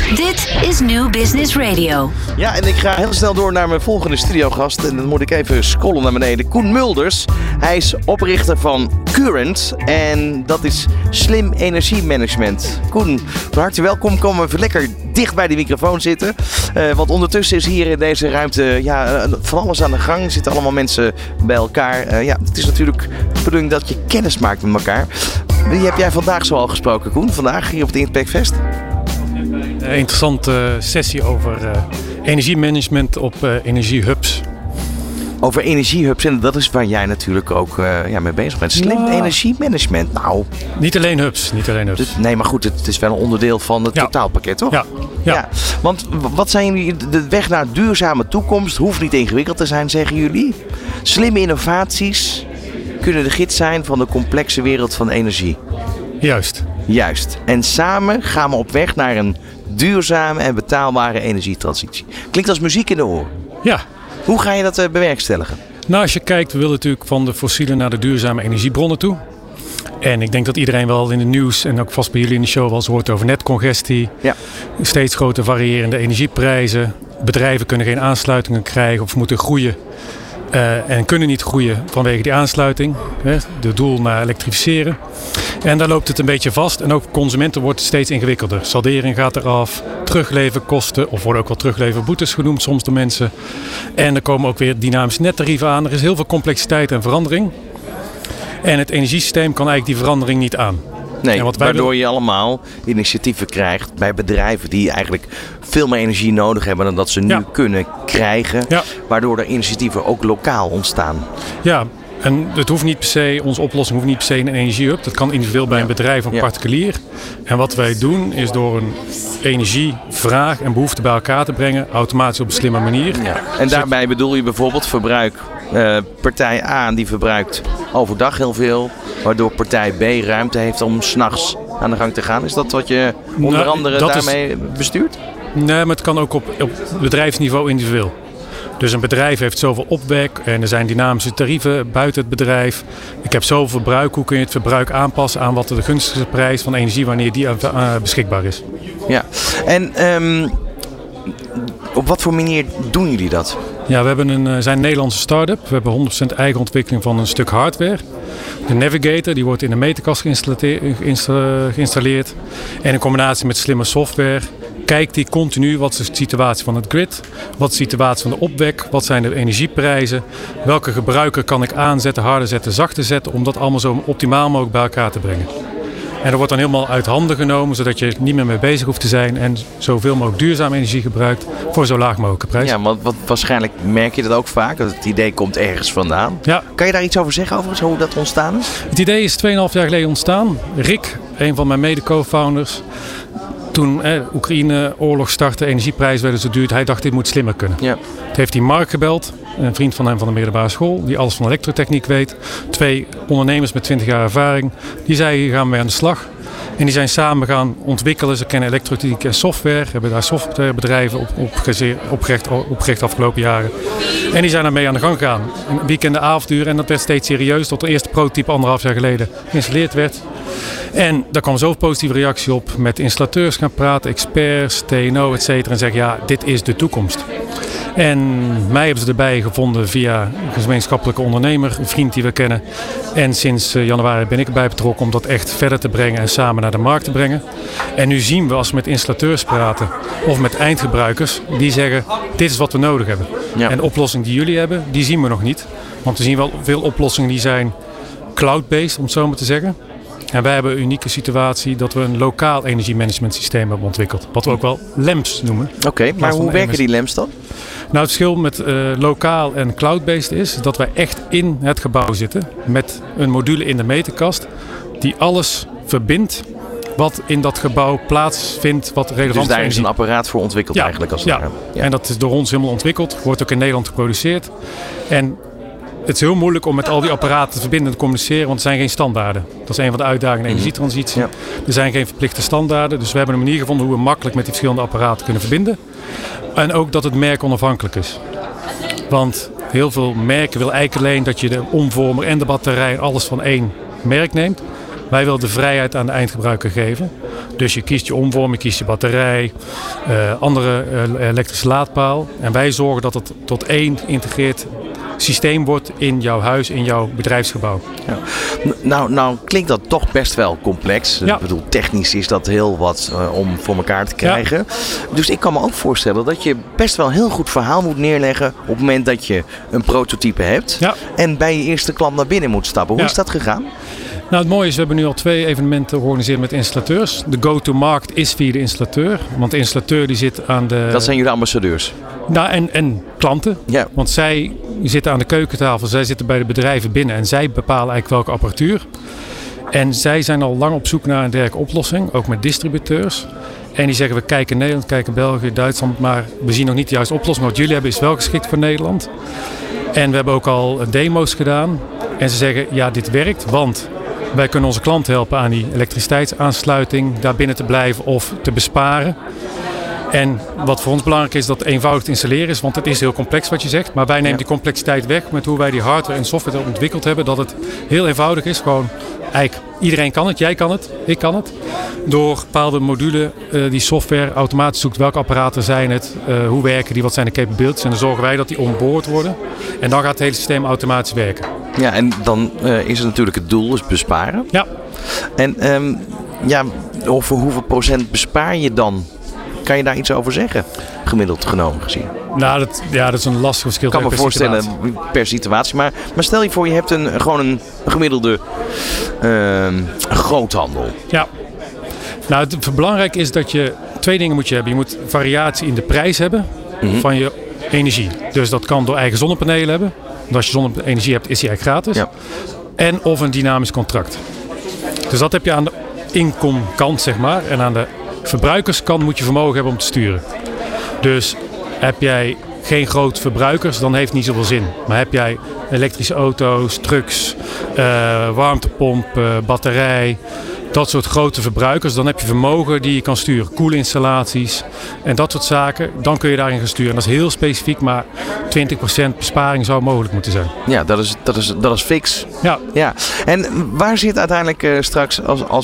Dit is New Business Radio. Ja, en ik ga heel snel door naar mijn volgende studiogast. En dan moet ik even scrollen naar beneden. Koen Mulders. Hij is oprichter van Current. En dat is slim energiemanagement. Koen, van harte welkom. Kom even lekker dicht bij de microfoon zitten. Want ondertussen is hier in deze ruimte van alles aan de gang. Er zitten allemaal mensen bij elkaar. Het is natuurlijk de bedoeling dat je kennis maakt met elkaar. Wie heb jij vandaag zoal gesproken, Koen? Vandaag hier op het Impact Fest? Een interessante sessie over energiemanagement op energiehubs. Over energiehubs, en dat is waar jij natuurlijk ook mee bezig bent. Slim energiemanagement, nou. Niet alleen hubs. Nee, maar goed, het is wel een onderdeel van het totaalpakket, toch? Ja. Want wat zijn jullie, de weg naar een duurzame toekomst hoeft niet ingewikkeld te zijn, zeggen jullie. Slimme innovaties kunnen de gids zijn van de complexe wereld van energie. Juist. En samen gaan we op weg naar een duurzame en betaalbare energietransitie. Klinkt als muziek in de oren. Ja. Hoe ga je dat bewerkstelligen? Nou, als je kijkt, we willen natuurlijk van de fossiele naar de duurzame energiebronnen toe. En ik denk dat iedereen wel in het nieuws en ook vast bij jullie in de show wel eens hoort over netcongestie. Ja. Steeds groter variërende energieprijzen. Bedrijven kunnen geen aansluitingen krijgen of moeten groeien. En kunnen niet groeien vanwege die aansluiting. De doel naar elektrificeren. En daar loopt het een beetje vast. En ook voor consumenten wordt het steeds ingewikkelder. Saldering gaat eraf. Terugleverkosten. Of worden ook wel terugleverboetes genoemd soms door mensen. En er komen ook weer dynamische nettarieven aan. Er is heel veel complexiteit en verandering. En het energiesysteem kan eigenlijk die verandering niet aan. Nee, waardoor je allemaal initiatieven krijgt bij bedrijven die eigenlijk veel meer energie nodig hebben dan dat ze nu kunnen krijgen. Ja. Waardoor er initiatieven ook lokaal ontstaan. Ja, en het hoeft niet per se, onze oplossing hoeft niet per se een energiehub. Dat kan individueel bij een bedrijf of particulier. En wat wij doen is door een energievraag en behoefte bij elkaar te brengen, automatisch op een slimme manier. Ja. En daarbij bedoel je bijvoorbeeld verbruik. Partij A die verbruikt overdag heel veel, waardoor partij B ruimte heeft om 's nachts aan de gang te gaan. Is dat wat je onder andere daarmee bestuurt? Nee, maar het kan ook op bedrijfsniveau individueel. Dus een bedrijf heeft zoveel opwek en er zijn dynamische tarieven buiten het bedrijf. Ik heb zoveel verbruik, hoe kun je het verbruik aanpassen aan wat de gunstigste prijs van energie wanneer die beschikbaar is? Ja, en op wat voor manier doen jullie dat? Ja, we zijn een Nederlandse start-up. We hebben 100% eigen ontwikkeling van een stuk hardware. De Navigator, die wordt in de meterkast geïnstalleerd. En in combinatie met slimme software kijkt die continu wat is de situatie van het grid, wat is de situatie van de opwek, wat zijn de energieprijzen, welke gebruiker kan ik aanzetten, harder zetten, zachter zetten, om dat allemaal zo optimaal mogelijk bij elkaar te brengen. En dat wordt dan helemaal uit handen genomen, zodat je er niet meer mee bezig hoeft te zijn en zoveel mogelijk duurzame energie gebruikt voor zo laag mogelijke prijs. Ja, want waarschijnlijk merk je dat ook vaak, dat het idee komt ergens vandaan. Ja. Kan je daar iets over zeggen, over hoe dat ontstaan is? Het idee is 2,5 jaar geleden ontstaan. Rick, een van mijn mede-co-founders, toen Oekraïne-oorlog startte, energieprijzen werden zo duur, hij dacht dit moet slimmer kunnen. Ja. Toen heeft hij Mark gebeld, een vriend van hem van de middelbare school, die alles van elektrotechniek weet. 2 ondernemers met 20 jaar ervaring. Die zeiden, hier gaan we mee aan de slag. En die zijn samen gaan ontwikkelen. Ze kennen elektrotechniek en software. Hebben daar softwarebedrijven opgericht afgelopen jaren. En die zijn daarmee aan de gang gegaan. Een weekenden avonduren. En dat werd steeds serieus. Tot de eerste prototype 1,5 jaar geleden geïnstalleerd werd. En daar kwam zo'n positieve reactie op. Met installateurs gaan praten, experts, TNO, et cetera. En zeggen, ja, dit is de toekomst. En mij hebben ze erbij gevonden via een gemeenschappelijke ondernemer, een vriend die we kennen. En sinds januari ben ik erbij betrokken om dat echt verder te brengen en samen naar de markt te brengen. En nu zien we als we met installateurs praten of met eindgebruikers, die zeggen, dit is wat we nodig hebben. Ja. En de oplossing die jullie hebben, die zien we nog niet. Want we zien wel veel oplossingen die zijn cloud-based, om het zo maar te zeggen. En wij hebben een unieke situatie dat we een lokaal energiemanagementsysteem hebben ontwikkeld. Wat we ook wel LEMS noemen. Oké, maar hoe werken die LEMS dan? Nou, het verschil met lokaal en cloud-based is dat wij echt in het gebouw zitten. Met een module in de meterkast die alles verbindt wat in dat gebouw plaatsvindt, wat relevant is. Dus daar is een apparaat voor ontwikkeld eigenlijk? Als ja, en dat is door ons helemaal ontwikkeld. Wordt ook in Nederland geproduceerd. En het is heel moeilijk om met al die apparaten te verbinden en te communiceren, want er zijn geen standaarden. Dat is een van de uitdagingen in de energietransitie. Ja. Er zijn geen verplichte standaarden, dus we hebben een manier gevonden hoe we makkelijk met die verschillende apparaten kunnen verbinden. En ook dat het merk onafhankelijk is. Want heel veel merken willen eigenlijk alleen dat je de omvormer en de batterij alles van één merk neemt. Wij willen de vrijheid aan de eindgebruiker geven. Dus je kiest je omvorm, je kiest je batterij, andere elektrische laadpaal. En wij zorgen dat het tot één geïntegreerd systeem wordt in jouw huis, in jouw bedrijfsgebouw. Ja. Nou klinkt dat toch best wel complex. Ja. Ik bedoel, technisch is dat heel wat om voor elkaar te krijgen. Ja. Dus ik kan me ook voorstellen dat je best wel een heel goed verhaal moet neerleggen op het moment dat je een prototype hebt. Ja. En bij je eerste klant naar binnen moet stappen. Hoe is dat gegaan? Nou, het mooie is, we hebben nu al 2 evenementen georganiseerd met installateurs. De go-to-market is via de installateur. Want de installateur die zit aan de... Dat zijn jullie ambassadeurs? Nou, en klanten. Ja. Want zij zitten aan de keukentafel. Zij zitten bij de bedrijven binnen. En zij bepalen eigenlijk welke apparatuur. En zij zijn al lang op zoek naar een dergelijke oplossing. Ook met distributeurs. En die zeggen, we kijken Nederland, kijken België, Duitsland. Maar we zien nog niet de juiste oplossing. Wat jullie hebben is wel geschikt voor Nederland. En we hebben ook al demo's gedaan. En ze zeggen, ja, dit werkt, want... wij kunnen onze klanten helpen aan die elektriciteitsaansluiting daar binnen te blijven of te besparen. En wat voor ons belangrijk is, dat het eenvoudig te installeren is. Want het is heel complex wat je zegt. Maar wij nemen die complexiteit weg met hoe wij die hardware en software ontwikkeld hebben. Dat het heel eenvoudig is. Gewoon, eigenlijk iedereen kan het. Jij kan het. Ik kan het. Door bepaalde modules die software automatisch zoekt. Welke apparaten zijn het? Hoe werken die? Wat zijn de capabilities? En dan zorgen wij dat die onboard worden. En dan gaat het hele systeem automatisch werken. Ja, en dan is het natuurlijk het doel, is besparen. Ja. En over hoeveel procent bespaar je dan? Kan je daar iets over zeggen, gemiddeld genomen gezien? Nou, dat is een lastig verschil. Ik kan me voorstellen per situatie. Maar stel je voor, je hebt gewoon een gemiddelde groothandel. Ja. Nou, het belangrijk is dat je 2 dingen moet je hebben. Je moet variatie in de prijs hebben van je energie. Dus dat kan door eigen zonnepanelen hebben. Want als je zonne-energie hebt, is die eigenlijk gratis. Ja. En of een dynamisch contract. Dus dat heb je aan de inkomkant, zeg maar. En aan de verbruikerskant moet je vermogen hebben om te sturen. Dus heb jij geen grote verbruikers, dan heeft het niet zoveel zin. Maar heb jij elektrische auto's, trucks, warmtepomp, batterij... dat soort grote verbruikers, dan heb je vermogen die je kan sturen. Koelinstallaties en dat soort zaken. Dan kun je daarin gaan sturen. En dat is heel specifiek, maar 20% besparing zou mogelijk moeten zijn. Ja, dat is fix. Ja. En waar zit uiteindelijk straks,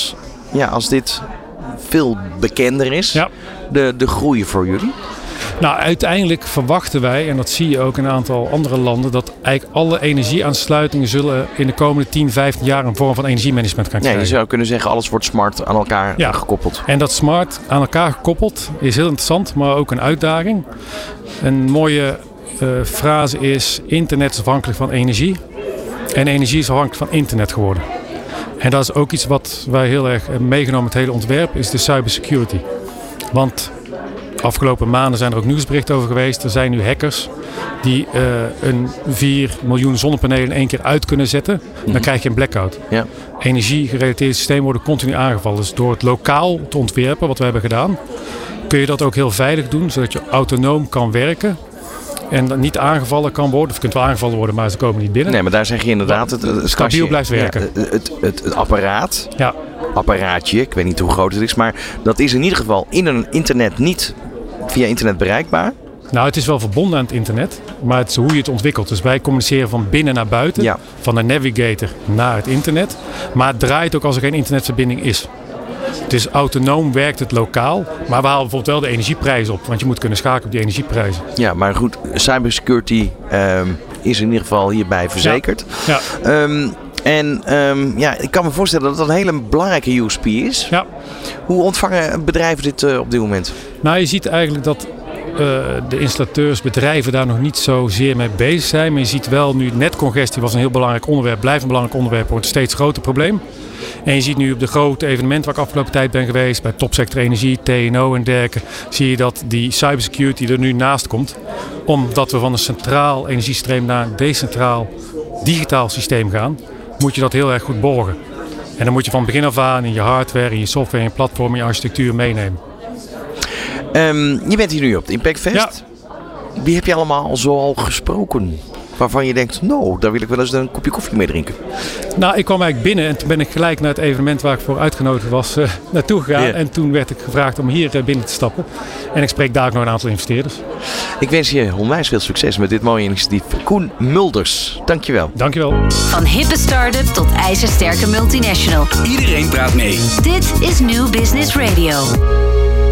als dit veel bekender is, de groei voor jullie? Nou, uiteindelijk verwachten wij, en dat zie je ook in een aantal andere landen, dat eigenlijk alle energieaansluitingen zullen in de komende 10, 15 jaar een vorm van energiemanagement gaan krijgen. Ja, je zou kunnen zeggen, alles wordt smart aan elkaar gekoppeld. En dat smart aan elkaar gekoppeld is heel interessant, maar ook een uitdaging. Een mooie frase is, internet is afhankelijk van energie en energie is afhankelijk van internet geworden. En dat is ook iets wat wij heel erg meegenomen met het hele ontwerp, is de cybersecurity. Want afgelopen maanden zijn er ook nieuwsberichten over geweest. Er zijn nu hackers die een 4 miljoen zonnepanelen in 1 keer uit kunnen zetten. Dan krijg je een blackout. Ja. Energiegerelateerde systemen worden continu aangevallen. Dus door het lokaal te ontwerpen, wat we hebben gedaan, kun je dat ook heel veilig doen, zodat je autonoom kan werken. En dan niet aangevallen kan worden. Of je kunt wel aangevallen worden, maar ze komen niet binnen. Nee, maar daar zeg je inderdaad... Het stabiel blijft werken. Ja, het apparaat. Ja. Apparaatje, ik weet niet hoe groot het is. Maar dat is in ieder geval in een internet niet via internet bereikbaar. Nou, het is wel verbonden aan het internet. Maar het is hoe je het ontwikkelt. Dus wij communiceren van binnen naar buiten. Ja. Van de navigator naar het internet. Maar het draait ook als er geen internetverbinding is. Dus autonoom werkt het lokaal. Maar we halen bijvoorbeeld wel de energieprijs op. Want je moet kunnen schakelen op die energieprijzen. Ja, maar goed. Cybersecurity is in ieder geval hierbij verzekerd. Ja. Ik kan me voorstellen dat dat een hele belangrijke USP is. Ja. Hoe ontvangen bedrijven dit op dit moment? Nou, je ziet eigenlijk dat de installateurs, bedrijven daar nog niet zozeer mee bezig zijn. Maar je ziet wel nu, netcongestie was een heel belangrijk onderwerp, blijft een belangrijk onderwerp, wordt een steeds groter probleem. En je ziet nu op de grote evenementen waar ik afgelopen tijd ben geweest, bij Topsector Energie, TNO en dergelijke, zie je dat die cybersecurity er nu naast komt. Omdat we van een centraal energiesysteem naar een decentraal digitaal systeem gaan, moet je dat heel erg goed borgen. En dan moet je van begin af aan in je hardware, in je software, in je platform, in je architectuur meenemen. Je bent hier nu op het Impact Fest. Ja. Wie heb je allemaal zo al gesproken? waarvan je denkt, nou, daar wil ik wel eens een kopje koffie mee drinken? Nou, ik kwam eigenlijk binnen en toen ben ik gelijk naar het evenement waar ik voor uitgenodigd was naartoe gegaan. Yeah. En toen werd ik gevraagd om hier binnen te stappen. En ik spreek daar ook nog een aantal investeerders. Ik wens je onwijs veel succes met dit mooie initiatief. Koen Mulders, dankjewel. Dankjewel. Van hippe start-up tot ijzersterke multinational. Iedereen praat mee. Dit is New Business Radio.